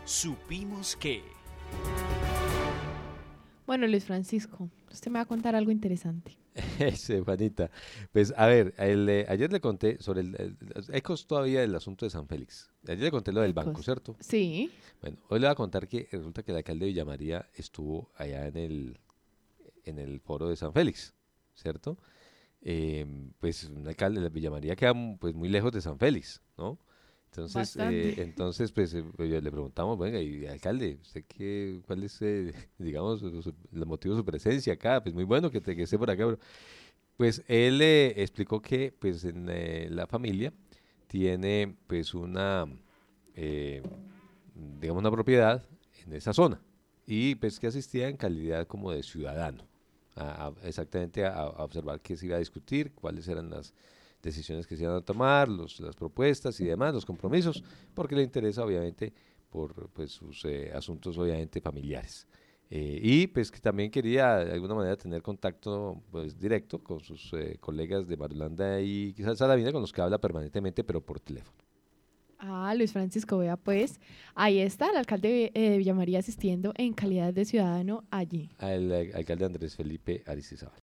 Supimos que... Bueno, Luis Francisco, usted me va a contar algo interesante. Juanita. Pues a ver, ayer le conté sobre ecos todavía del asunto de San Félix. Ayer le conté lo del banco, Ecos. ¿cierto? Sí. Bueno, hoy le voy a contar que resulta que el alcalde de Villa María estuvo allá en el foro de San Félix, ¿cierto? Pues un alcalde de Villa María queda pues muy lejos de San Félix, ¿no? Entonces, Bastante. pues, le preguntamos, venga, y alcalde, ¿usted cuál es, digamos, el motivo de su presencia acá? Pues muy bueno que esté por acá. Pues él explicó que, pues, en la familia tiene, pues, eh, digamos, una propiedad en esa zona y, pues, que asistía en calidad como de ciudadano, exactamente a observar qué se iba a discutir, cuáles eran las decisiones que se iban a tomar, las propuestas y demás, los compromisos, porque le interesa obviamente por pues, sus asuntos obviamente familiares. Y pues que también quería de alguna manera tener contacto pues directo con sus colegas de Marulanda y quizás Salavina con los que habla permanentemente pero por teléfono. Ah, Luis Francisco, vea pues, ahí está el alcalde de Villa María asistiendo en calidad de ciudadano allí. Al alcalde Andrés Felipe Aristizábal.